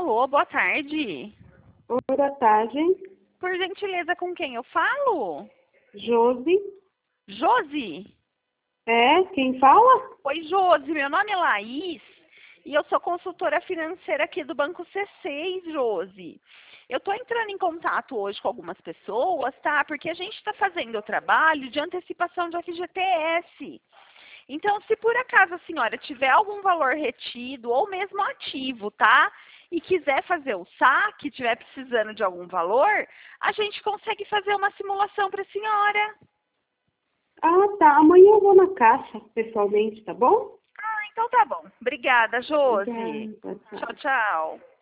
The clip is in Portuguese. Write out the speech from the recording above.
Alô, boa tarde. Oi, boa tarde. Por gentileza, com quem eu falo? Josi. Josi? É? Quem fala? Oi, Josi, meu nome é Laís e eu sou consultora financeira aqui do Banco C6, Josi. Eu estou entrando em contato hoje com algumas pessoas, tá? Porque a gente está fazendo o trabalho de antecipação de FGTS. Então, se por acaso a senhora tiver algum valor retido ou mesmo ativo, tá? E quiser fazer o saque, estiver precisando de algum valor, a gente consegue fazer uma simulação para a senhora. Ah, tá. Amanhã eu vou na caixa, pessoalmente, tá bom? Ah, então tá bom. Obrigada, Josi. Obrigada, tchau. Tchau, tchau.